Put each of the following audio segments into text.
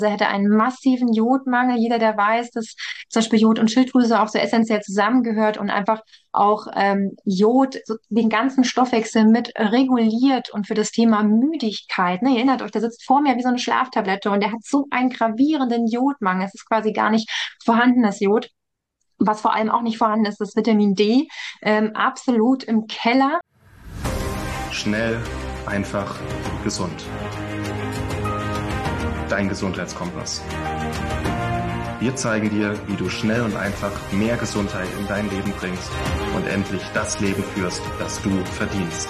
Er hätte einen massiven Jodmangel. Jeder, der weiß, dass zum Beispiel Jod und Schilddrüse auch so essentiell zusammengehört und einfach auch Jod so den ganzen Stoffwechsel mit reguliert und für das Thema Müdigkeit. Ne, ihr erinnert euch, der sitzt vor mir wie so eine Schlaftablette und der hat so einen gravierenden Jodmangel. Es ist quasi gar nicht vorhandenes Jod. Was vor allem auch nicht vorhanden ist, das Vitamin D, absolut im Keller. Schnell, einfach, gesund. Dein Gesundheitskompass. Wir zeigen dir, wie du schnell und einfach mehr Gesundheit in dein Leben bringst und endlich das Leben führst, das du verdienst.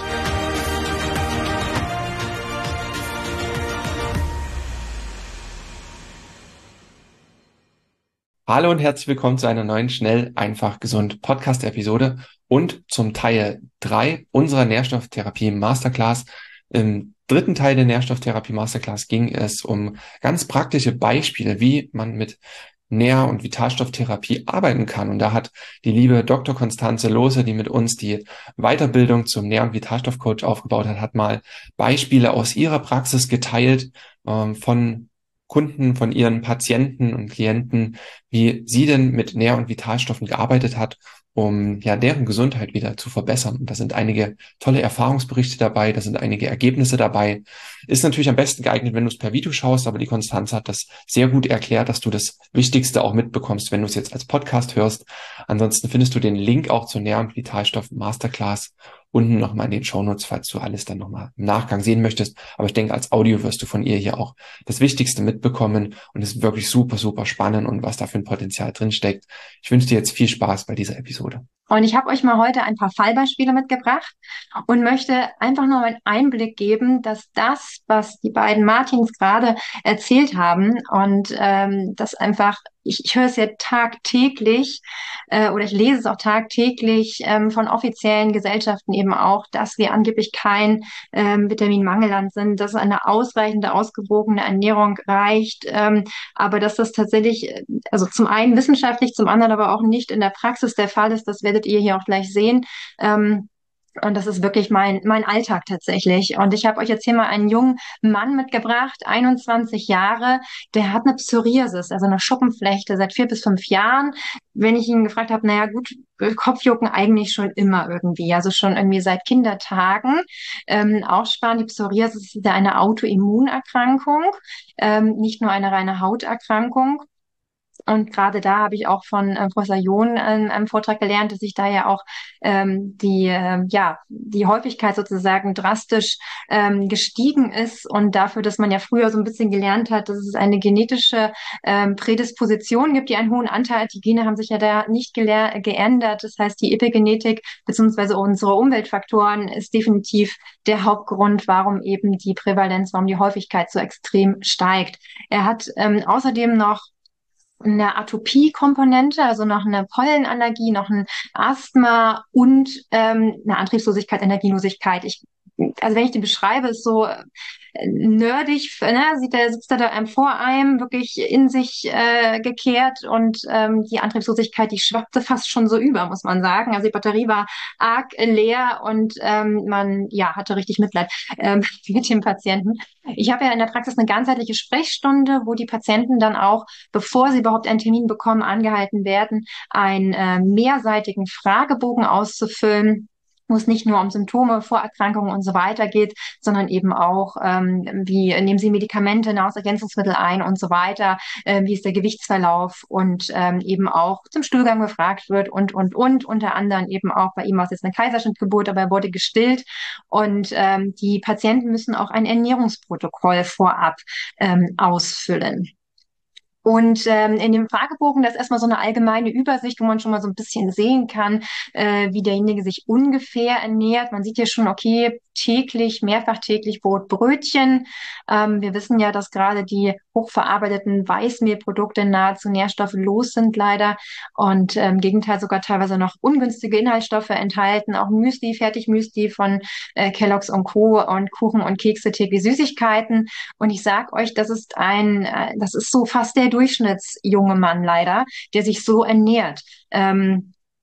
Hallo und herzlich willkommen zu einer neuen Schnell, einfach, gesund Podcast-Episode und zum Teil 3 unserer Nährstofftherapie Masterclass. Im dritten Teil der Nährstofftherapie Masterclass ging es um ganz praktische Beispiele, wie man mit Nähr- und Vitalstofftherapie arbeiten kann. Und da hat die liebe Dr. Constanze Lohse, die mit uns die Weiterbildung zum Nähr- und Vitalstoffcoach aufgebaut hat mal Beispiele aus ihrer Praxis geteilt, von Kunden, von ihren Patienten und Klienten, wie sie denn mit Nähr- und Vitalstoffen gearbeitet hat, um ja deren Gesundheit wieder zu verbessern. Und da sind einige tolle Erfahrungsberichte dabei, da sind einige Ergebnisse dabei. Ist natürlich am besten geeignet, wenn du es per Video schaust, aber die Konstanze hat das sehr gut erklärt, dass du das Wichtigste auch mitbekommst, wenn du es jetzt als Podcast hörst. Ansonsten findest du den Link auch zur Nähr- und Vitalstoff Masterclass unten nochmal in den Shownotes, falls du alles dann nochmal im Nachgang sehen möchtest. Aber ich denke, als Audio wirst du von ihr hier auch das Wichtigste mitbekommen und es ist wirklich super, super spannend und was da für ein Potenzial drinsteckt. Ich wünsche dir jetzt viel Spaß bei dieser Episode. Und ich habe euch mal heute ein paar Fallbeispiele mitgebracht und möchte einfach nur einen Einblick geben, dass das, was die beiden Martins gerade erzählt haben und das einfach, ich höre es ja tagtäglich oder ich lese es auch tagtäglich von offiziellen Gesellschaften eben auch, dass wir angeblich kein Vitaminmangelland sind, dass eine ausreichende, ausgewogene Ernährung reicht, aber dass das tatsächlich, also zum einen wissenschaftlich, zum anderen aber auch nicht in der Praxis der Fall ist, das werdet ihr hier auch gleich sehen. Und das ist wirklich mein Alltag tatsächlich. Und ich habe euch jetzt hier mal einen jungen Mann mitgebracht, 21 Jahre, der hat eine Psoriasis, also eine Schuppenflechte seit 4 bis 5 Jahren. Wenn ich ihn gefragt habe, naja gut, Kopfjucken eigentlich schon immer irgendwie, also schon irgendwie seit Kindertagen. Auch spannend, die Psoriasis ist ja eine Autoimmunerkrankung, nicht nur eine reine Hauterkrankung. Und gerade da habe ich auch von Professor John in einem Vortrag gelernt, dass sich da ja auch die Häufigkeit sozusagen drastisch gestiegen ist und dafür, dass man ja früher so ein bisschen gelernt hat, dass es eine genetische Prädisposition gibt, die einen hohen Anteil hat. Die Gene haben sich ja da nicht geändert. Das heißt, die Epigenetik beziehungsweise unsere Umweltfaktoren ist definitiv der Hauptgrund, warum eben die Prävalenz, warum die Häufigkeit so extrem steigt. Er hat außerdem noch eine Atopie-Komponente, also noch eine Pollenallergie, noch ein Asthma und eine Antriebslosigkeit, Energielosigkeit. Also wenn ich den beschreibe, ist so nerdig, ne? Sitzt er da vor einem, wirklich in sich gekehrt und die Antriebslosigkeit, die schwappte fast schon so über, muss man sagen. Also die Batterie war arg leer und man ja hatte richtig Mitleid mit dem Patienten. Ich habe ja in der Praxis eine ganzheitliche Sprechstunde, wo die Patienten dann auch, bevor sie überhaupt einen Termin bekommen, angehalten werden, einen mehrseitigen Fragebogen auszufüllen, wo es nicht nur um Symptome, Vorerkrankungen und so weiter geht, sondern eben auch, wie nehmen Sie Medikamente, Nahrungsergänzungsmittel ein und so weiter, wie ist der Gewichtsverlauf und eben auch zum Stuhlgang befragt wird und. Unter anderem eben auch, bei ihm war es jetzt eine Kaiserschnittgeburt, aber er wurde gestillt und die Patienten müssen auch ein Ernährungsprotokoll vorab ausfüllen. Und in dem Fragebogen, da ist erstmal so eine allgemeine Übersicht, wo man schon mal so ein bisschen sehen kann, wie derjenige sich ungefähr ernährt. Man sieht ja schon, okay, täglich, mehrfach täglich Brot, Brötchen. Wir wissen ja, dass gerade die hochverarbeiteten Weißmehlprodukte nahezu nährstofflos sind leider und im Gegenteil sogar teilweise noch ungünstige Inhaltsstoffe enthalten. Auch Müsli, Fertigmüsli von Kellogg's und Co. und Kuchen und Kekse, täglich Süßigkeiten. Und ich sag euch, das ist so fast der Durchschnittsjunge Mann leider, der sich so ernährt.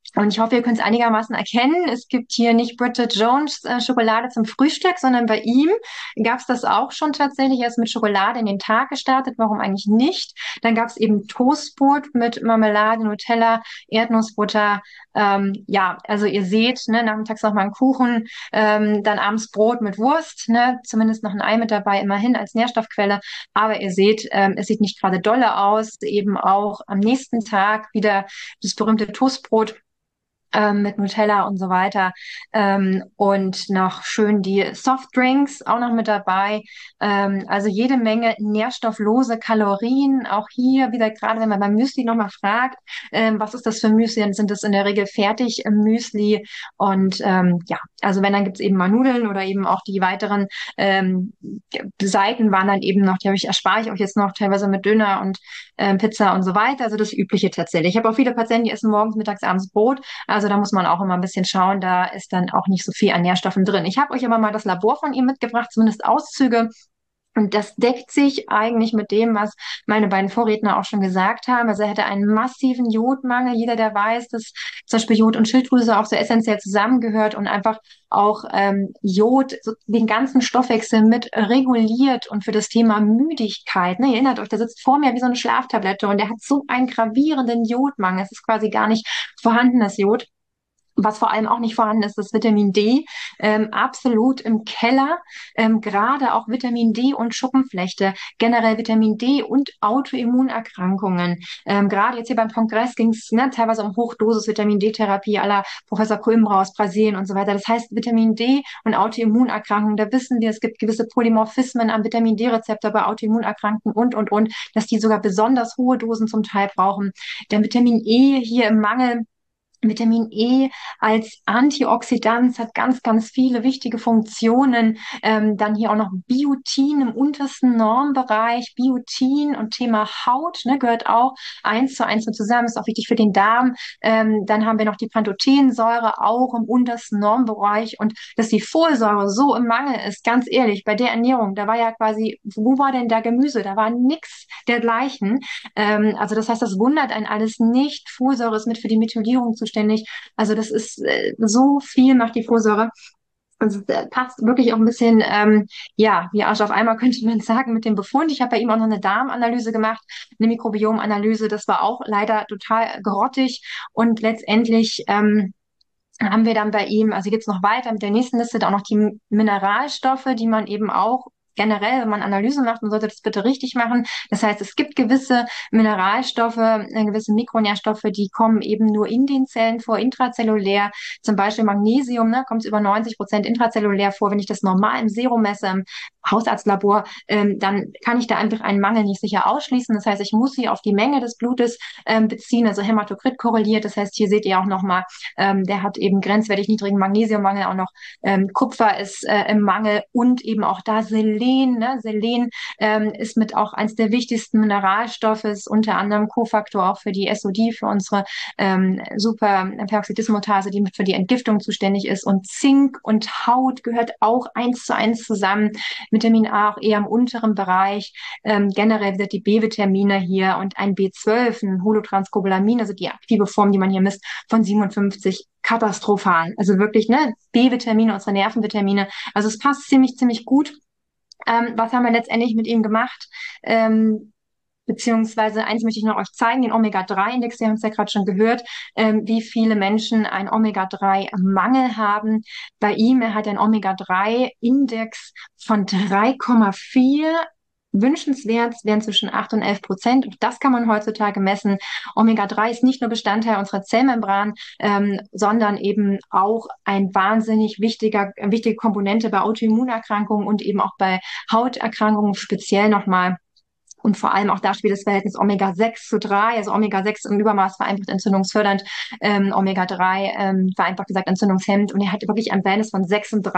Und ich hoffe, ihr könnt es einigermaßen erkennen. Es gibt hier nicht Bridget Jones Schokolade zum Frühstück, sondern bei ihm gab es das auch schon tatsächlich. Er ist mit Schokolade in den Tag gestartet. Warum eigentlich nicht? Dann gab es eben Toastbrot mit Marmelade, Nutella, Erdnussbutter. Ja, also ihr seht, ne, nachmittags noch mal einen Kuchen, dann abends Brot mit Wurst, ne, zumindest noch ein Ei mit dabei, immerhin als Nährstoffquelle. Aber ihr seht, es sieht nicht gerade dolle aus. Eben auch am nächsten Tag wieder das berühmte Toastbrot mit Nutella und so weiter. Und noch schön die Softdrinks auch noch mit dabei. Also jede Menge nährstofflose Kalorien. Auch hier wieder, gerade wenn man beim Müsli nochmal fragt, was ist das für Müsli, dann sind das in der Regel Fertig-Müsli. Und ja, also wenn, dann gibt's eben mal Nudeln oder eben auch die weiteren Seiten waren dann eben noch, erspare ich euch jetzt noch teilweise mit Döner und Pizza und so weiter. Also das Übliche tatsächlich. Ich habe auch viele Patienten, die essen morgens, mittags, abends Brot. Also da muss man auch immer ein bisschen schauen, da ist dann auch nicht so viel an Nährstoffen drin. Ich habe euch aber mal das Labor von ihm mitgebracht, zumindest Auszüge. Und das deckt sich eigentlich mit dem, was meine beiden Vorredner auch schon gesagt haben. Also er hätte einen massiven Jodmangel. Jeder, der weiß, dass zum Beispiel Jod und Schilddrüse auch so essentiell zusammengehört und einfach auch Jod so den ganzen Stoffwechsel mit reguliert und für das Thema Müdigkeit. Ne, ihr erinnert euch, der sitzt vor mir wie so eine Schlaftablette und der hat so einen gravierenden Jodmangel. Es ist quasi gar nicht vorhandenes Jod. Was vor allem auch nicht vorhanden ist, das Vitamin D, absolut im Keller. Gerade auch Vitamin D und Schuppenflechte, generell Vitamin D und Autoimmunerkrankungen. Gerade jetzt hier beim Kongress ging es teilweise um Hochdosis Vitamin D-Therapie à la Professor Coimbra aus Brasilien und so weiter. Das heißt, Vitamin D und Autoimmunerkrankungen, da wissen wir, es gibt gewisse Polymorphismen am Vitamin D-Rezeptor bei Autoimmunerkrankten und, dass die sogar besonders hohe Dosen zum Teil brauchen. Der Vitamin E hier im Mangel. Vitamin E als Antioxidant hat ganz, ganz viele wichtige Funktionen. Dann hier auch noch Biotin im untersten Normbereich. Biotin und Thema Haut, ne, gehört auch 1:1 mit zusammen, ist auch wichtig für den Darm. Dann haben wir noch die Pantothensäure auch im untersten Normbereich. Und dass die Folsäure so im Mangel ist, ganz ehrlich, bei der Ernährung, da war ja quasi, wo war denn da Gemüse? Da war nix dergleichen. Also das heißt, das wundert einen alles nicht. Folsäure ist mit für die Methylierung zuständig. Also das ist so viel macht die Folsäure. Also passt wirklich auch ein bisschen, ja, wie Arsch auf Eimer könnte man sagen mit dem Befund. Ich habe bei ihm auch noch eine Darmanalyse gemacht, eine Mikrobiomanalyse. Das war auch leider total grottig. Und letztendlich haben wir dann bei ihm, also geht's noch weiter mit der nächsten Liste, da auch noch die Mineralstoffe, die man eben auch generell, wenn man Analyse macht, man sollte das bitte richtig machen. Das heißt, es gibt gewisse Mineralstoffe, gewisse Mikronährstoffe, die kommen eben nur in den Zellen vor, intrazellulär. Zum Beispiel Magnesium, ne, kommt über 90% intrazellulär vor. Wenn ich das normal im Serum messe, im Hausarztlabor, dann kann ich da einfach einen Mangel nicht sicher ausschließen. Das heißt, ich muss sie auf die Menge des Blutes beziehen, also Hämatokrit korreliert. Das heißt, hier seht ihr auch nochmal, der hat eben grenzwertig niedrigen Magnesiummangel, auch noch Kupfer ist im Mangel und eben auch da Selen. Ne? Selen ist mit auch eins der wichtigsten Mineralstoffe, ist unter anderem Kofaktor auch für die SOD, für unsere Superperoxidismutase, die mit für die Entgiftung zuständig ist. Und Zink und Haut gehört auch 1:1 zusammen. Vitamin A auch eher im unteren Bereich. Generell wieder die B-Vitamine hier und ein B12, ein Holotranscobalamin, also die aktive Form, die man hier misst, von 57 katastrophal. Also wirklich, ne, B-Vitamine, unsere Nervenvitamine. Also es passt ziemlich, ziemlich gut. Was haben wir letztendlich mit ihm gemacht? Beziehungsweise eins möchte ich noch euch zeigen, den Omega-3-Index, wir haben es ja gerade schon gehört, wie viele Menschen einen Omega-3-Mangel haben. Bei ihm, er hat einen Omega-3-Index von 3,4. Wünschenswert wären zwischen 8 und 11%. Und das kann man heutzutage messen. Omega-3 ist nicht nur Bestandteil unserer Zellmembran, sondern eben auch ein wahnsinnig wichtige Komponente bei Autoimmunerkrankungen und eben auch bei Hauterkrankungen speziell nochmal. Und vor allem auch da spielt das Verhältnis Omega-6:3, also Omega-6 im Übermaß war einfach entzündungsfördernd, Omega-3 war einfach gesagt entzündungshemmend und er hat wirklich ein Verhältnis von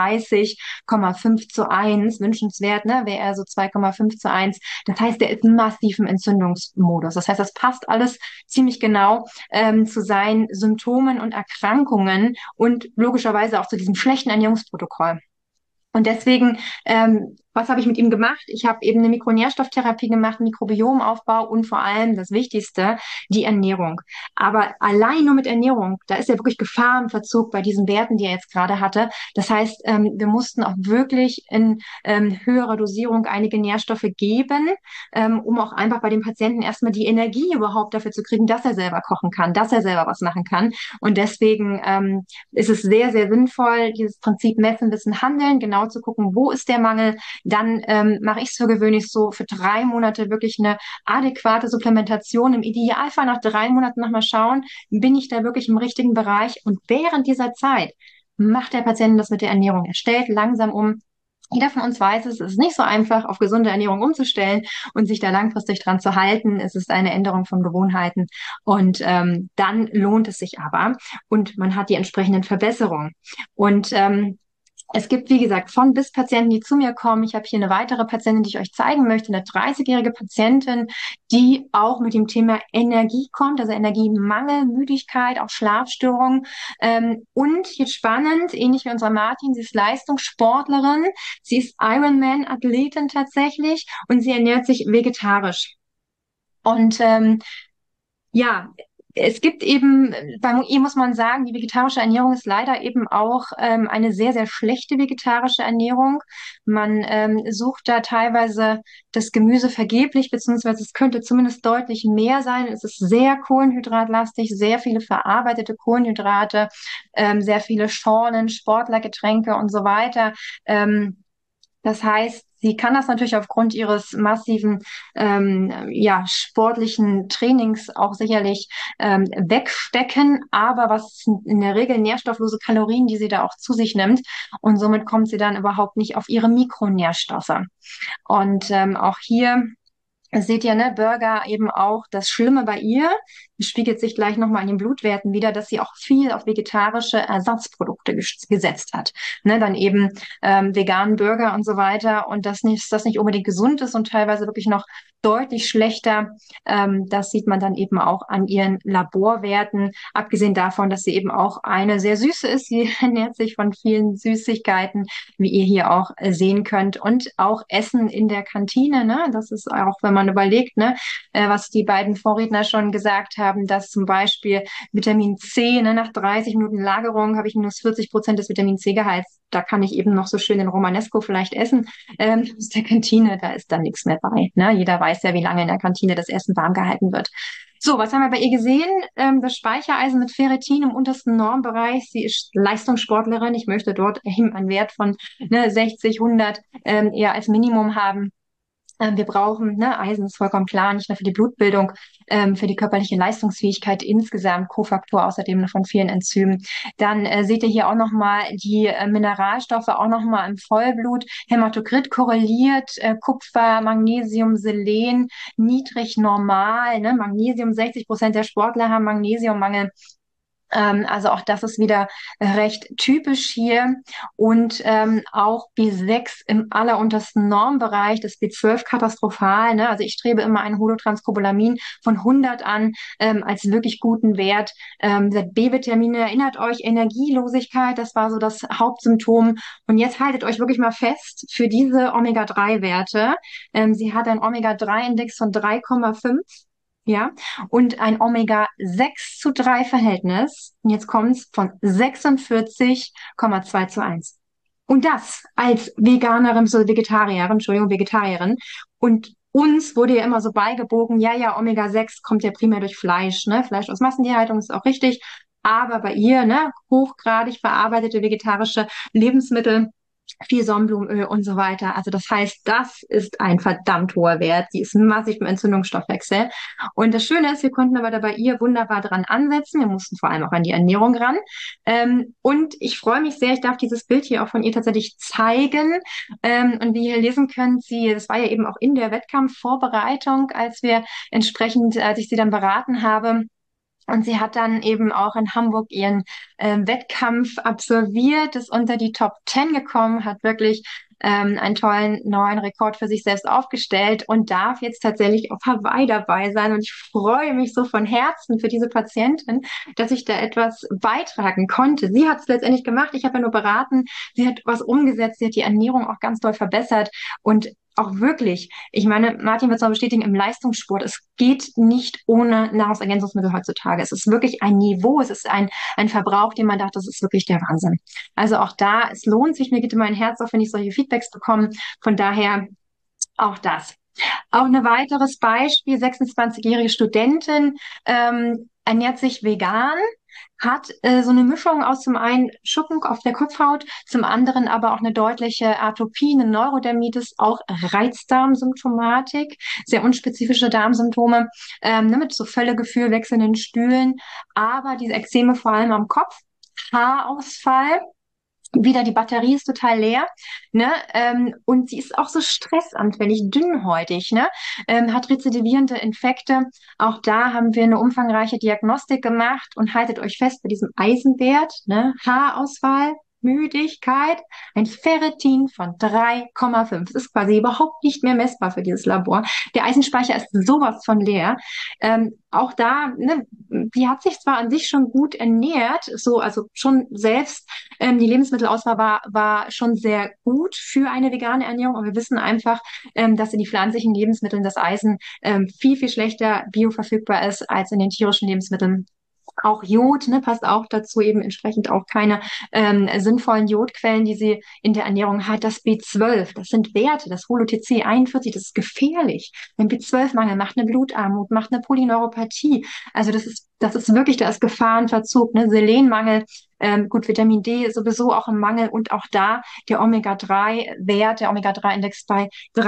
36,5:1, wünschenswert, ne, wäre er so 2,5:1. Das heißt, der ist massiv im Entzündungsmodus. Das heißt, das passt alles ziemlich genau zu seinen Symptomen und Erkrankungen und logischerweise auch zu diesem schlechten Ernährungsprotokoll. Und deswegen Was habe ich mit ihm gemacht? Ich habe eben eine Mikronährstofftherapie gemacht, Mikrobiomaufbau und vor allem das Wichtigste, die Ernährung. Aber allein nur mit Ernährung, da ist ja wirklich Gefahr im Verzug bei diesen Werten, die er jetzt gerade hatte. Das heißt, wir mussten auch wirklich in höherer Dosierung einige Nährstoffe geben, um auch einfach bei dem Patienten erstmal die Energie überhaupt dafür zu kriegen, dass er selber kochen kann, dass er selber was machen kann. Und deswegen ist es sehr, sehr sinnvoll, dieses Prinzip Messen, Wissen, Handeln, genau zu gucken, wo ist der Mangel. Dann mache ich es für gewöhnlich so für 3 Monate wirklich eine adäquate Supplementation. Im Idealfall nach 3 Monaten nochmal schauen, bin ich da wirklich im richtigen Bereich. Und während dieser Zeit macht der Patient das mit der Ernährung. Er stellt langsam um. Jeder von uns weiß es, es ist nicht so einfach, auf gesunde Ernährung umzustellen und sich da langfristig dran zu halten. Es ist eine Änderung von Gewohnheiten und dann lohnt es sich aber und man hat die entsprechenden Verbesserungen. Und es gibt, wie gesagt, von bis Patienten, die zu mir kommen. Ich habe hier eine weitere Patientin, die ich euch zeigen möchte, eine 30-jährige Patientin, die auch mit dem Thema Energie kommt, also Energiemangel, Müdigkeit, auch Schlafstörungen. Und jetzt spannend, ähnlich wie unsere Martin, sie ist Leistungssportlerin, sie ist Ironman-Athletin tatsächlich und sie ernährt sich vegetarisch. Und ja, es gibt eben, bei Mu'i muss man sagen, die vegetarische Ernährung ist leider eben auch eine sehr, sehr schlechte vegetarische Ernährung. Man sucht da teilweise das Gemüse vergeblich, beziehungsweise es könnte zumindest deutlich mehr sein. Es ist sehr kohlenhydratlastig, sehr viele verarbeitete Kohlenhydrate, sehr viele Schorlen, Sportlergetränke und so weiter. Das heißt, sie kann das natürlich aufgrund ihres massiven, ja, sportlichen Trainings auch sicherlich wegstecken. Aber was in der Regel nährstofflose Kalorien, die sie da auch zu sich nimmt. Und somit kommt sie dann überhaupt nicht auf ihre Mikronährstoffe. Und auch hier seht ihr, ne, Burger eben auch das Schlimme bei ihr, spiegelt sich gleich nochmal in den Blutwerten wieder, dass sie auch viel auf vegetarische Ersatzprodukte gesetzt hat. Ne, dann eben veganen Burger und so weiter und das nicht unbedingt gesund ist und teilweise wirklich noch deutlich schlechter. Das sieht man dann eben auch an ihren Laborwerten, abgesehen davon, dass sie eben auch eine sehr süße ist. Sie ernährt sich von vielen Süßigkeiten, wie ihr hier auch sehen könnt und auch Essen in der Kantine. Ne? Das ist auch, wenn man überlegt, ne, was die beiden Vorredner schon gesagt haben, dass zum Beispiel Vitamin C, ne, nach 30 Minuten Lagerung habe ich minus 40% des Vitamin C-Gehalts. Da kann ich eben noch so schön den Romanesco vielleicht essen. Aus der Kantine, da ist dann nichts mehr bei. Ne? Jeder weiß ja, wie lange in der Kantine das Essen warm gehalten wird. So, was haben wir bei ihr gesehen? Das Speichereisen mit Ferritin im untersten Normbereich. Sie ist Leistungssportlerin. Ich möchte dort eben einen Wert von 60, 100 eher als Minimum haben. Wir brauchen, ne, Eisen ist vollkommen klar, nicht nur für die Blutbildung, für die körperliche Leistungsfähigkeit insgesamt, Kofaktor außerdem von vielen Enzymen. Dann seht ihr hier auch nochmal die Mineralstoffe auch nochmal im Vollblut. Hämatokrit korreliert, Kupfer, Magnesium, Selen, niedrig normal, ne, Magnesium, 60% der Sportler haben Magnesiummangel. Also auch das ist wieder recht typisch hier und auch B6 im alleruntersten Normbereich, das B12 katastrophal. Ne? Also ich strebe immer ein Holotranscobalamin von 100 an als wirklich guten Wert. B-Vitamine, erinnert euch, Energielosigkeit, das war so das Hauptsymptom. Und jetzt haltet euch wirklich mal fest für diese Omega-3-Werte. Sie hat einen Omega-3-Index von 3,5. Ja, und ein Omega-6:3 Verhältnis, und jetzt kommt's, von 46,2:1. Und das als Veganerin, so Vegetarierin. Und uns wurde ja immer so beigebogen, ja, Omega-6 kommt ja primär durch Fleisch, ne? Fleisch aus Massentierhaltung ist auch richtig. Aber bei ihr, ne, hochgradig verarbeitete vegetarische Lebensmittel, viel Sonnenblumenöl und so weiter. Also das heißt, das ist ein verdammt hoher Wert. Die ist massiv im Entzündungsstoffwechsel. Und das Schöne ist, wir konnten aber dabei ihr wunderbar dran ansetzen. Wir mussten vor allem auch an die Ernährung ran. Und ich freue mich sehr, ich darf dieses Bild hier auch von ihr tatsächlich zeigen. Und wie ihr lesen könnt, das war ja eben auch in der Wettkampfvorbereitung, als ich sie dann beraten habe. Und sie hat dann eben auch in Hamburg ihren Wettkampf absolviert, ist unter die Top 10 gekommen, hat wirklich einen tollen neuen Rekord für sich selbst aufgestellt und darf jetzt tatsächlich auf Hawaii dabei sein. Und ich freue mich so von Herzen für diese Patientin, dass ich da etwas beitragen konnte. Sie hat es letztendlich gemacht, ich habe ja nur beraten. Sie hat was umgesetzt, sie hat die Ernährung auch ganz doll verbessert und auch wirklich, ich meine, Martin wird es auch bestätigen, im Leistungssport, es geht nicht ohne Nahrungsergänzungsmittel heutzutage. Es ist wirklich ein Niveau, es ist ein Verbrauch, den man dachte, das ist wirklich der Wahnsinn. Also auch da, es lohnt sich, mir geht immer ein Herz auf, wenn ich solche Feedbacks bekomme. Von daher auch das. Auch ein weiteres Beispiel, 26-jährige Studentin, ernährt sich vegan, hat so eine Mischung aus zum einen Schuppen auf der Kopfhaut, zum anderen aber auch eine deutliche Atopie, eine Neurodermitis, auch Reizdarmsymptomatik, sehr unspezifische Darmsymptome, mit so Völlegefühl, wechselnden Stühlen, aber diese Ekzeme vor allem am Kopf, Haarausfall. Wieder, die Batterie ist total leer, ne? Und sie ist auch so stressanfällig, dünnhäutig, ne? Hat rezidivierende Infekte. Auch da haben wir eine umfangreiche Diagnostik gemacht und haltet euch fest bei diesem Eisenwert, ne? Haarausfall, Müdigkeit, ein Ferritin von 3,5. Das ist quasi überhaupt nicht mehr messbar für dieses Labor. Der Eisenspeicher ist sowas von leer. Auch da, ne, die hat sich zwar an sich schon gut ernährt, so, also schon selbst die Lebensmittelauswahl war schon sehr gut für eine vegane Ernährung, aber wir wissen einfach, dass in die pflanzlichen Lebensmitteln das Eisen viel, viel schlechter bioverfügbar ist als in den tierischen Lebensmitteln. Auch Jod, ne, passt auch dazu, eben entsprechend auch keine sinnvollen Jodquellen, die sie in der Ernährung hat. Das B12, das sind Werte, das Holo-TC 41, das ist gefährlich. Ein B12-Mangel macht eine Blutarmut, macht eine Polyneuropathie. Also das ist wirklich, da ist Gefahrenverzug, ne? Selenmangel, gut, Vitamin D ist sowieso auch im Mangel und auch da der Omega-3-Wert, der Omega-3-Index bei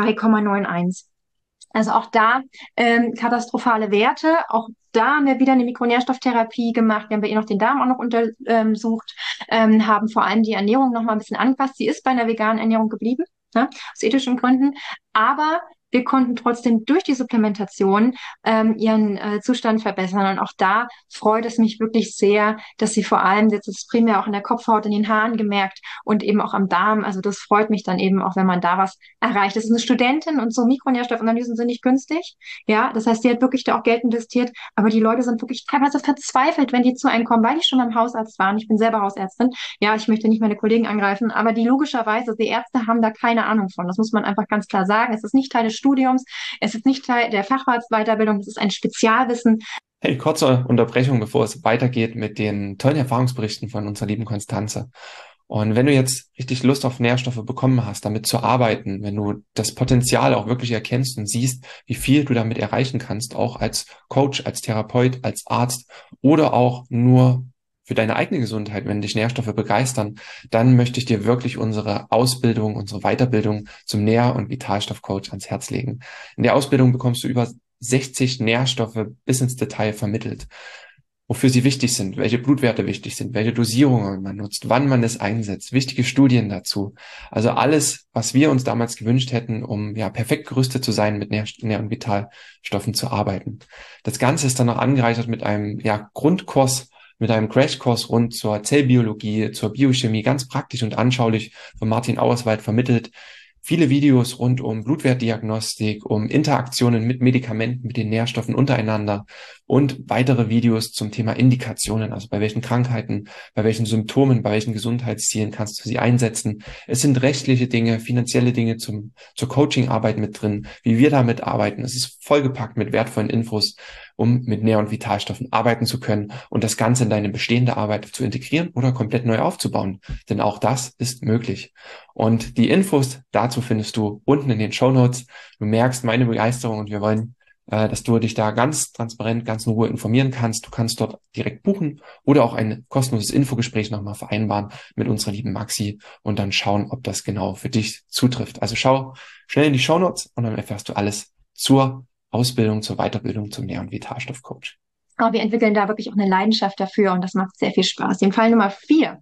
3,91. Also auch da katastrophale Werte. Auch da haben wir wieder eine Mikronährstofftherapie gemacht. Wir haben bei ihr noch den Darm auch noch untersucht, haben vor allem die Ernährung noch mal ein bisschen angepasst. Sie ist bei einer veganen Ernährung geblieben, ne, aus ethischen Gründen. Aber wir konnten trotzdem durch die Supplementation ihren Zustand verbessern. Und auch da freut es mich wirklich sehr, dass sie vor allem, jetzt ist es primär auch in der Kopfhaut, in den Haaren gemerkt und eben auch am Darm. Also das freut mich dann eben auch, wenn man da was erreicht. Das ist eine Studentin und so Mikronährstoffanalysen sind nicht günstig. Ja, das heißt, die hat wirklich da auch Geld investiert. Aber die Leute sind wirklich teilweise verzweifelt, wenn die zu einem kommen, weil die schon beim Hausarzt waren. Ich bin selber Hausärztin. Ja, ich möchte nicht meine Kollegen angreifen, aber die logischerweise, die Ärzte haben da keine Ahnung von. Das muss man einfach ganz klar sagen. Es ist nicht Teil des Studiums, es ist nicht Teil der Facharztweiterbildung, es ist ein Spezialwissen. Hey, kurze Unterbrechung, bevor es weitergeht mit den tollen Erfahrungsberichten von unserer lieben Konstanze. Und wenn du jetzt richtig Lust auf Nährstoffe bekommen hast, damit zu arbeiten, wenn du das Potenzial auch wirklich erkennst und siehst, wie viel du damit erreichen kannst, auch als Coach, als Therapeut, als Arzt oder auch nur für deine eigene Gesundheit, wenn dich Nährstoffe begeistern, dann möchte ich dir wirklich unsere Ausbildung, unsere Weiterbildung zum Nähr- und Vitalstoffcoach ans Herz legen. In der Ausbildung bekommst du über 60 Nährstoffe bis ins Detail vermittelt, wofür sie wichtig sind, welche Blutwerte wichtig sind, welche Dosierungen man nutzt, wann man es einsetzt, wichtige Studien dazu. Also alles, was wir uns damals gewünscht hätten, um ja perfekt gerüstet zu sein, mit Nähr- und Vitalstoffen zu arbeiten. Das Ganze ist dann noch angereichert mit einem Grundkurs, mit einem Crashkurs rund zur Zellbiologie, zur Biochemie, ganz praktisch und anschaulich von Martin Auerswald vermittelt. Viele Videos rund um Blutwertdiagnostik, um Interaktionen mit Medikamenten, mit den Nährstoffen untereinander und weitere Videos zum Thema Indikationen, also bei welchen Krankheiten, bei welchen Symptomen, bei welchen Gesundheitszielen kannst du sie einsetzen. Es sind rechtliche Dinge, finanzielle Dinge zur Coachingarbeit mit drin, wie wir damit arbeiten. Es ist vollgepackt mit wertvollen Infos, um mit Nähr- und Vitalstoffen arbeiten zu können und das Ganze in deine bestehende Arbeit zu integrieren oder komplett neu aufzubauen. Denn auch das ist möglich. Und die Infos dazu findest du unten in den Shownotes. Du merkst meine Begeisterung und wir wollen, dass du dich da ganz transparent, ganz in Ruhe informieren kannst. Du kannst dort direkt buchen oder auch ein kostenloses Infogespräch nochmal vereinbaren mit unserer lieben Maxi und dann schauen, ob das genau für dich zutrifft. Also schau schnell in die Shownotes und dann erfährst du alles zur Ausbildung, zur Weiterbildung zum Nähr- und Vitalstoffcoach. Aber wir entwickeln da wirklich auch eine Leidenschaft dafür und das macht sehr viel Spaß. Den Fall Nummer 4.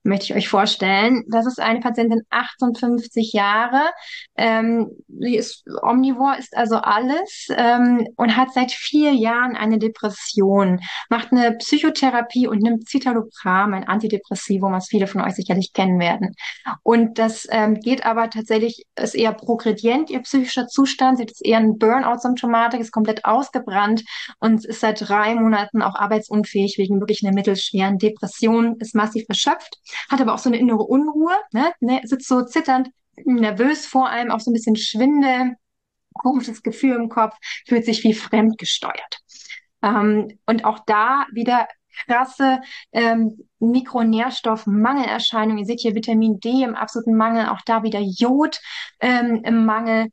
möchte ich euch vorstellen. Das ist eine Patientin, 58 Jahre. Sie ist omnivor, isst also alles und hat seit 4 Jahren eine Depression, macht eine Psychotherapie und nimmt Citalopram, ein Antidepressivum, was viele von euch sicherlich kennen werden. Und das geht aber tatsächlich, ist eher progredient, ihr psychischer Zustand. Sie hat jetzt eher eine Burnout-Symptomatik, ist komplett ausgebrannt und ist seit 3 Monaten auch arbeitsunfähig wegen wirklich einer mittelschweren Depression, ist massiv erschöpft, hat aber auch so eine innere Unruhe, ne, sitzt so zitternd, nervös vor allem, auch so ein bisschen Schwindel, komisches Gefühl im Kopf, fühlt sich wie fremdgesteuert. Und auch da wieder krasse Mikronährstoffmangelerscheinungen. Ihr seht hier Vitamin D im absoluten Mangel, auch da wieder Jod im Mangel.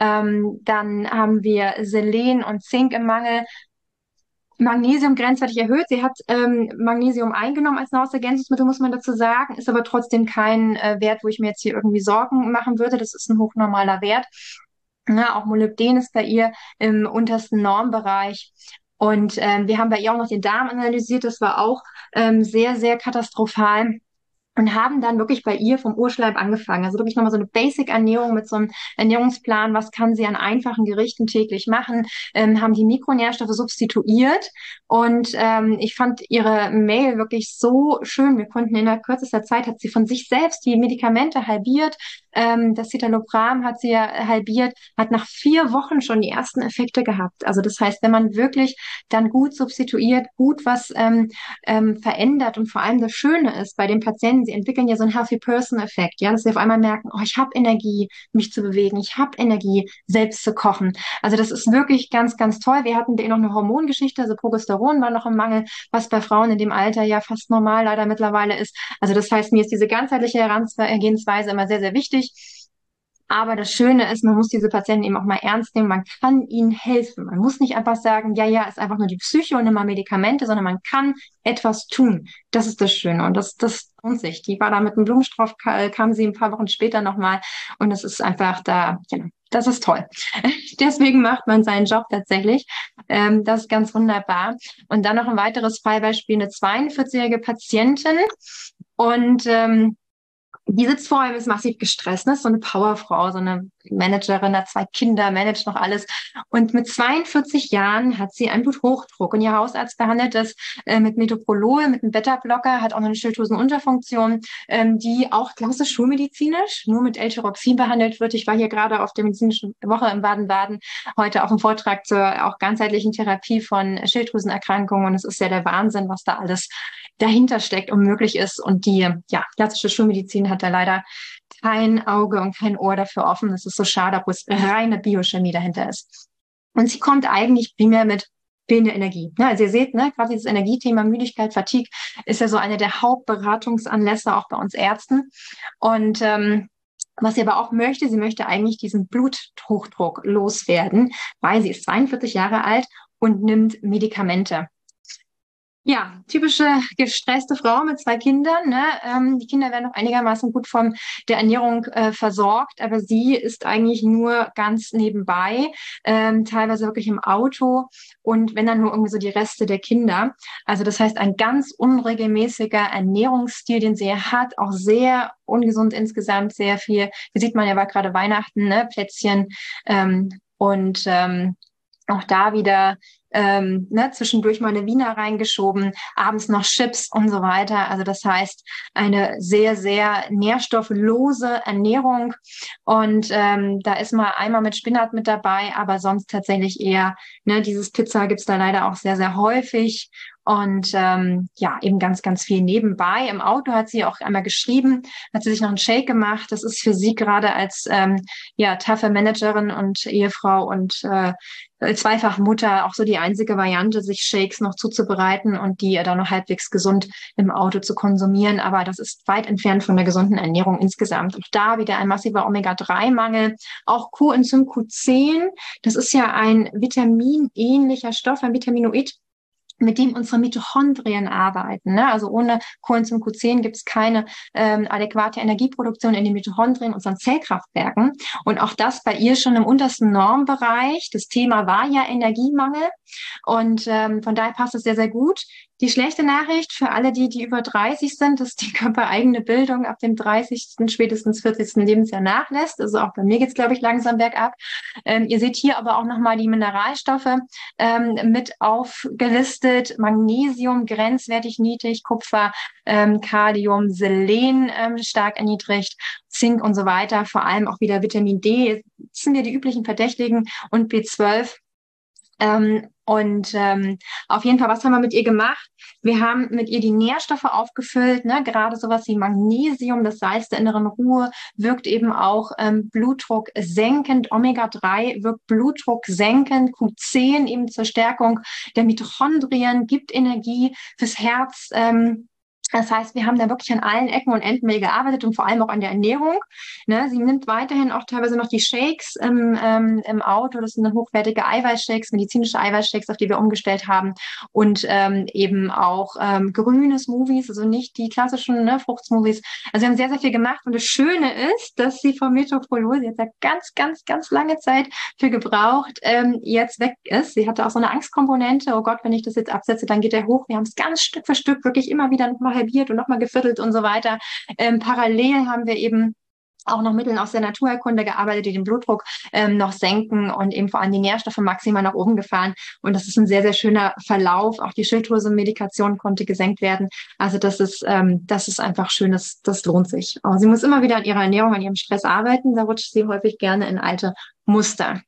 Dann haben wir Selen und Zink im Mangel. Magnesium grenzwertig erhöht. Sie hat Magnesium eingenommen als Nahrungsergänzungsmittel, muss man dazu sagen, ist aber trotzdem kein Wert, wo ich mir jetzt hier irgendwie Sorgen machen würde. Das ist ein hochnormaler Wert. Ja, auch Molybden ist bei ihr im untersten Normbereich. Und wir haben bei ihr auch noch den Darm analysiert. Das war auch sehr, sehr katastrophal. Und haben dann wirklich bei ihr vom Urschleim angefangen. Also wirklich nochmal so eine Basic-Ernährung mit so einem Ernährungsplan. Was kann sie an einfachen Gerichten täglich machen? Haben die Mikronährstoffe substituiert. Und ich fand ihre Mail wirklich so schön. Wir konnten innerhalb kürzester Zeit, hat sie von sich selbst die Medikamente halbiert. Das Citalopram hat sie ja halbiert, hat nach 4 Wochen schon die ersten Effekte gehabt. Also das heißt, wenn man wirklich dann gut substituiert, gut was verändert und vor allem das Schöne ist bei den Patienten, sie entwickeln ja so einen Healthy Person-Effekt, ja, dass sie auf einmal merken, oh, ich habe Energie, mich zu bewegen, ich habe Energie, selbst zu kochen. Also das ist wirklich ganz, ganz toll. Wir hatten noch eine Hormongeschichte, also Progesteron war noch im Mangel, was bei Frauen in dem Alter ja fast normal leider mittlerweile ist. Also das heißt, mir ist diese ganzheitliche Herangehensweise immer sehr, sehr wichtig. Aber das Schöne ist, man muss diese Patienten eben auch mal ernst nehmen. Man kann ihnen helfen. Man muss nicht einfach sagen, ja, ja, ist einfach nur die Psyche und immer Medikamente, sondern man kann etwas tun. Das ist das Schöne. Und das lohnt sich. Die war da mit einem Blumenstrauß, kam sie ein paar Wochen später nochmal. Und es ist einfach da, genau, das ist toll. Deswegen macht man seinen Job tatsächlich. Das ist ganz wunderbar. Und dann noch ein weiteres Fallbeispiel, eine 42-jährige Patientin. Und die sitzt vor allem, ist massiv gestresst, ne? Ist so eine Powerfrau, so eine Managerin, hat 2 Kinder, managt noch alles. Und mit 42 Jahren hat sie einen Bluthochdruck. Und ihr Hausarzt behandelt das mit Metoprolol, mit einem Beta-Blocker, hat auch noch eine Schilddrüsenunterfunktion, die auch klassisch schulmedizinisch nur mit L-Tyroxin behandelt wird. Ich war hier gerade auf der medizinischen Woche in Baden-Baden, heute auf einem Vortrag zur auch ganzheitlichen Therapie von Schilddrüsenerkrankungen. Und es ist ja der Wahnsinn, was da alles dahinter steckt und möglich ist. Und die klassische Schulmedizin hat da leider kein Auge und kein Ohr dafür offen. Das ist so schade, obwohl es reine Biochemie dahinter ist. Und sie kommt eigentlich primär mit fehlender Energie. Ja, also ihr seht, ne, gerade dieses Energiethema, Müdigkeit, Fatigue ist ja so eine der Hauptberatungsanlässe auch bei uns Ärzten. Und was sie aber auch möchte, sie möchte eigentlich diesen Bluthochdruck loswerden, weil sie ist 42 Jahre alt und nimmt Medikamente. Ja, typische gestresste Frau mit 2 Kindern. Ne? Die Kinder werden noch einigermaßen gut von der Ernährung versorgt, aber sie ist eigentlich nur ganz nebenbei, teilweise wirklich im Auto und wenn dann nur irgendwie so die Reste der Kinder. Also das heißt, ein ganz unregelmäßiger Ernährungsstil, den sie hat, auch sehr ungesund insgesamt, sehr viel. Hier sieht man ja, war gerade Weihnachten, ne? Plätzchen und auch da wieder zwischendurch mal eine Wiener reingeschoben, abends noch Chips und so weiter. Also das heißt, eine sehr, sehr nährstofflose Ernährung. Und da ist mal einmal mit Spinat mit dabei, aber sonst tatsächlich eher, dieses Pizza gibt's da leider auch sehr, sehr häufig. Und eben ganz, ganz viel nebenbei. Im Auto hat sie auch einmal geschrieben, hat sie sich noch einen Shake gemacht. Das ist für sie gerade als taffe Managerin und Ehefrau und zweifach Mutter auch so die einzige Variante, sich Shakes noch zuzubereiten und die dann noch halbwegs gesund im Auto zu konsumieren. Aber das ist weit entfernt von der gesunden Ernährung insgesamt. Auch da wieder ein massiver Omega-3-Mangel. Auch Coenzym Q10, das ist ja ein vitaminähnlicher Stoff, ein Vitaminoid, mit dem unsere Mitochondrien arbeiten. Ne? Also ohne Coenzym Q10 gibt es keine adäquate Energieproduktion in den Mitochondrien, unseren Zellkraftwerken. Und auch das bei ihr schon im untersten Normbereich. Das Thema war ja Energiemangel. Und von daher passt es sehr, sehr gut. Die schlechte Nachricht für alle, die über 30 sind, dass die körpereigene Bildung ab dem 30., spätestens 40. Lebensjahr nachlässt. Also auch bei mir geht's, glaube ich, langsam bergab. Ihr seht hier aber auch nochmal die Mineralstoffe mit aufgelistet. Magnesium grenzwertig niedrig, Kupfer, Kalium, Selen stark erniedrigt, Zink und so weiter. Vor allem auch wieder Vitamin D. Das sind ja die üblichen Verdächtigen und B12. Auf jeden Fall, was haben wir mit ihr gemacht? Wir haben mit ihr die Nährstoffe aufgefüllt, ne? Gerade sowas wie Magnesium, das Salz der inneren Ruhe, wirkt eben auch Blutdruck senkend. Omega-3 wirkt Blutdruck senkend. Q10 eben zur Stärkung der Mitochondrien, gibt Energie fürs Herz. Das heißt, wir haben da wirklich an allen Ecken und Enden mit gearbeitet und vor allem auch an der Ernährung. Ne, sie nimmt weiterhin auch teilweise noch die Shakes im Auto. Das sind dann hochwertige Eiweißshakes, medizinische Eiweißshakes, auf die wir umgestellt haben. Und eben auch grüne Smoothies, also nicht die klassischen Fruchtsmoothies. Also wir haben sehr, sehr viel gemacht. Und das Schöne ist, dass sie vom Metoprolol, sie hat da ganz, ganz, ganz lange Zeit für gebraucht, jetzt weg ist. Sie hatte auch so eine Angstkomponente. Oh Gott, wenn ich das jetzt absetze, dann geht der hoch. Wir haben es ganz Stück für Stück wirklich immer wieder nochmal halbiert und nochmal geviertelt und so weiter. Parallel haben wir eben auch noch Mitteln aus der Naturheilkunde gearbeitet, die den Blutdruck noch senken und eben vor allem die Nährstoffe maximal nach oben gefahren. Und das ist ein sehr, sehr schöner Verlauf. Auch die Schilddrüsenmedikation konnte gesenkt werden. Also das ist einfach schön, das lohnt sich. Aber sie muss immer wieder an ihrer Ernährung, an ihrem Stress arbeiten. Da rutscht sie häufig gerne in alte Muster.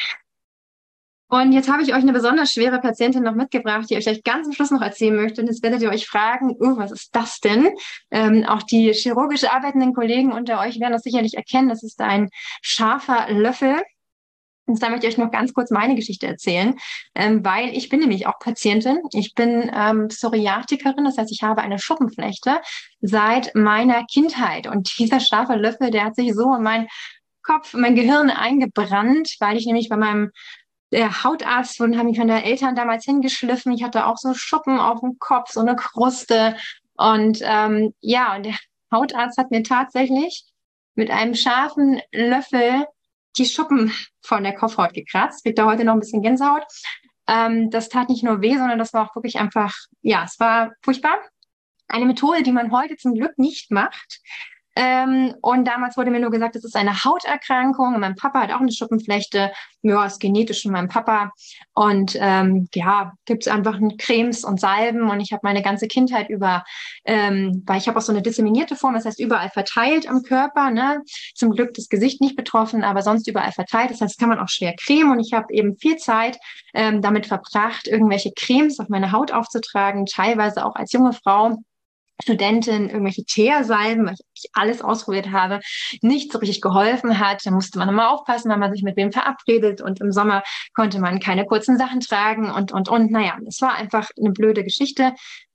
Und jetzt habe ich euch eine besonders schwere Patientin noch mitgebracht, die ich euch ganz am Schluss noch erzählen möchte. Und jetzt werdet ihr euch fragen, was ist das denn? Auch die chirurgisch arbeitenden Kollegen unter euch werden das sicherlich erkennen. Das ist ein scharfer Löffel. Und da möchte ich euch noch ganz kurz meine Geschichte erzählen, weil ich bin nämlich auch Patientin. Ich bin Psoriatikerin, das heißt, ich habe eine Schuppenflechte seit meiner Kindheit. Und dieser scharfe Löffel, der hat sich so in meinen Kopf, in mein Gehirn eingebrannt, weil ich nämlich bei meinem der Hautarzt haben mich meine Eltern damals hingeschliffen. Ich hatte auch so Schuppen auf dem Kopf, so eine Kruste. Und und der Hautarzt hat mir tatsächlich mit einem scharfen Löffel die Schuppen von der Kopfhaut gekratzt. Kriegt da heute noch ein bisschen Gänsehaut. Das tat nicht nur weh, sondern das war auch wirklich einfach, ja, es war furchtbar. Eine Methode, die man heute zum Glück nicht macht. Und damals wurde mir nur gesagt, das ist eine Hauterkrankung. Und mein Papa hat auch eine Schuppenflechte. Ja, ist genetisch von meinem Papa. Und gibt's einfach Cremes und Salben. Und ich habe meine ganze Kindheit über, weil ich habe auch so eine disseminierte Form, das heißt überall verteilt am Körper. Ne? Zum Glück das Gesicht nicht betroffen, aber sonst überall verteilt. Das heißt, kann man auch schwer cremen. Und ich habe eben viel Zeit damit verbracht, irgendwelche Cremes auf meine Haut aufzutragen, teilweise auch als junge Frau. Studentin irgendwelche Teersalben, weil ich alles ausprobiert habe, nicht so richtig geholfen hat. Da musste man immer aufpassen, wenn man sich mit wem verabredet und im Sommer konnte man keine kurzen Sachen tragen und. Naja, es war einfach eine blöde Geschichte.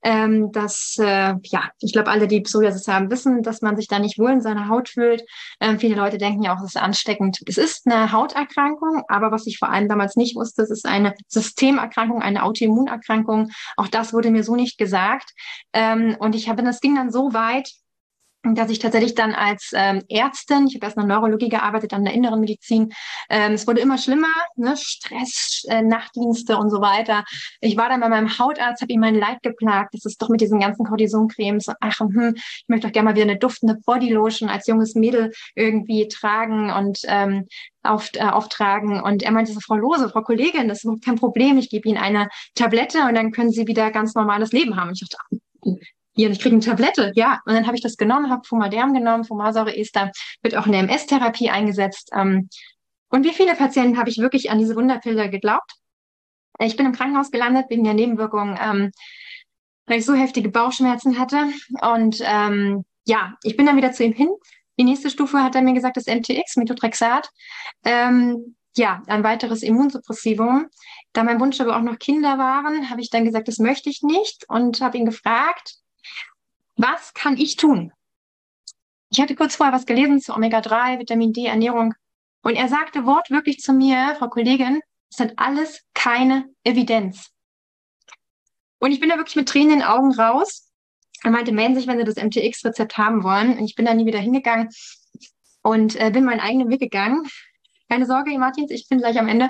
Ich glaube, alle, die Psoriasis haben, wissen, dass man sich da nicht wohl in seiner Haut fühlt. Viele Leute denken ja auch, es ist ansteckend. Es ist eine Hauterkrankung, aber was ich vor allem damals nicht wusste, es ist eine Systemerkrankung, eine Autoimmunerkrankung. Auch das wurde mir so nicht gesagt. Das ging dann so weit, dass ich tatsächlich dann als Ärztin, ich habe erst in der Neurologie gearbeitet, dann in der inneren Medizin, es wurde immer schlimmer, ne? Stress, Nachtdienste und so weiter. Ich war dann bei meinem Hautarzt, habe ihm mein Leid geplagt, das ist doch mit diesen ganzen Cortisoncremes, ich möchte doch gerne mal wieder eine duftende Bodylotion als junges Mädel irgendwie tragen und auftragen. Und er meinte so, Frau Lose, Frau Kollegin, das ist überhaupt kein Problem, ich gebe Ihnen eine Tablette und dann können Sie wieder ganz normales Leben haben. Und ich dachte, ja, ich kriege eine Tablette, ja. Und dann habe ich das genommen, habe Fumaderm genommen, Fumarsäureester, wird auch in der MS-Therapie eingesetzt. Und wie viele Patienten habe ich wirklich an diese Wunderpille geglaubt? Ich bin im Krankenhaus gelandet wegen der Nebenwirkungen, weil ich so heftige Bauchschmerzen hatte. Und ich bin dann wieder zu ihm hin. Die nächste Stufe hat er mir gesagt, das MTX, Methotrexat. Ein weiteres Immunsuppressivum. Da mein Wunsch aber auch noch Kinder waren, habe ich dann gesagt, das möchte ich nicht und habe ihn gefragt, was kann ich tun? Ich hatte kurz vorher was gelesen zu Omega-3, Vitamin D, Ernährung. Und er sagte wortwörtlich zu mir, Frau Kollegin, das hat alles keine Evidenz. Und ich bin da wirklich mit Tränen in den Augen raus. Er meinte, melden Sie sich, wenn Sie das MTX-Rezept haben wollen. Und ich bin da nie wieder hingegangen und bin meinen eigenen Weg gegangen. Keine Sorge, Martins, ich bin gleich am Ende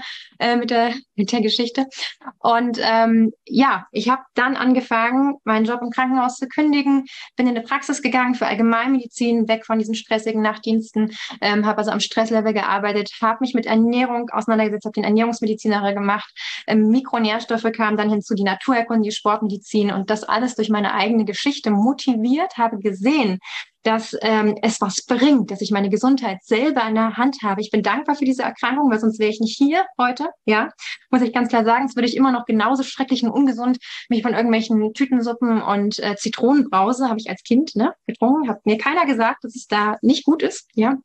mit der Geschichte. Und ja, ich habe dann angefangen, meinen Job im Krankenhaus zu kündigen, bin in eine Praxis gegangen für Allgemeinmedizin, weg von diesen stressigen Nachtdiensten, habe also am Stresslevel gearbeitet, habe mich mit Ernährung auseinandergesetzt, habe den Ernährungsmedizinerin gemacht, Mikronährstoffe kamen dann hinzu, die Naturheilkunde, die Sportmedizin und das alles durch meine eigene Geschichte motiviert, habe gesehen, dass es was bringt, dass ich meine Gesundheit selber in der Hand habe. Ich bin dankbar für diese Erkrankung, weil sonst wäre ich nicht hier heute, ja. Muss ich ganz klar sagen, sonst würde ich immer noch genauso schrecklich und ungesund mich von irgendwelchen Tütensuppen und Zitronenbrause, habe ich als Kind getrunken, hat mir keiner gesagt, dass es da nicht gut ist, ja.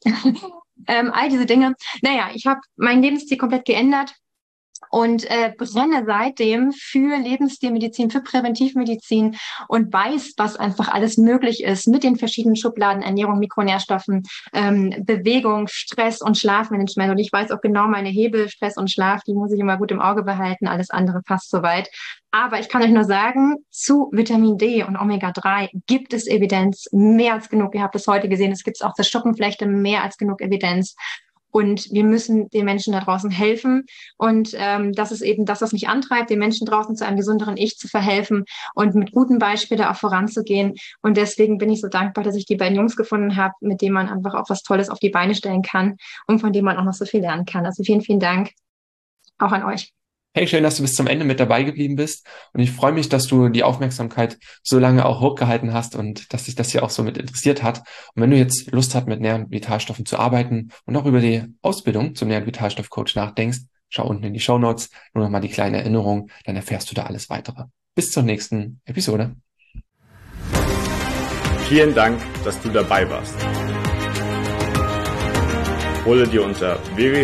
All diese Dinge. Naja, ich habe meinen Lebensstil komplett geändert. Und brenne seitdem für Lebensstilmedizin, für Präventivmedizin und weiß, was einfach alles möglich ist mit den verschiedenen Schubladen, Ernährung, Mikronährstoffen, Bewegung, Stress und Schlafmanagement. Und ich weiß auch genau meine Hebel, Stress und Schlaf, die muss ich immer gut im Auge behalten. Alles andere passt soweit. Aber ich kann euch nur sagen, zu Vitamin D und Omega-3 gibt es Evidenz, mehr als genug. Ihr habt es heute gesehen, es gibt auch zur Schuppenflechte mehr als genug Evidenz. Und wir müssen den Menschen da draußen helfen. Und das ist eben das, was mich antreibt, den Menschen draußen zu einem gesünderen Ich zu verhelfen und mit guten Beispielen auch voranzugehen. Und deswegen bin ich so dankbar, dass ich die beiden Jungs gefunden habe, mit denen man einfach auch was Tolles auf die Beine stellen kann und von denen man auch noch so viel lernen kann. Also vielen, vielen Dank auch an euch. Hey, schön, dass du bis zum Ende mit dabei geblieben bist. Und ich freue mich, dass du die Aufmerksamkeit so lange auch hochgehalten hast und dass dich das hier auch so mit interessiert hat. Und wenn du jetzt Lust hast, mit Nähr- und Vitalstoffen zu arbeiten und auch über die Ausbildung zum Nähr- und Vitalstoffcoach nachdenkst, schau unten in die Shownotes. Nur nochmal die kleine Erinnerung, dann erfährst du da alles weitere. Bis zur nächsten Episode. Vielen Dank, dass du dabei warst. Hole dir unter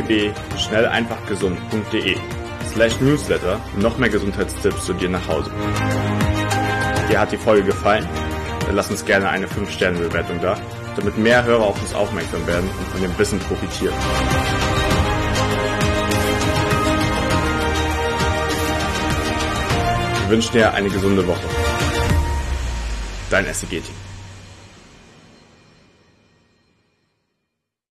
www.schnelleinfachgesund.de/Newsletter noch mehr Gesundheitstipps zu dir nach Hause. Dir hat die Folge gefallen? Dann lass uns gerne eine 5-Sterne-Bewertung da, damit mehr Hörer auf uns aufmerksam werden und von dem Wissen profitieren. Wir wünschen dir eine gesunde Woche. Dein SEG-Team.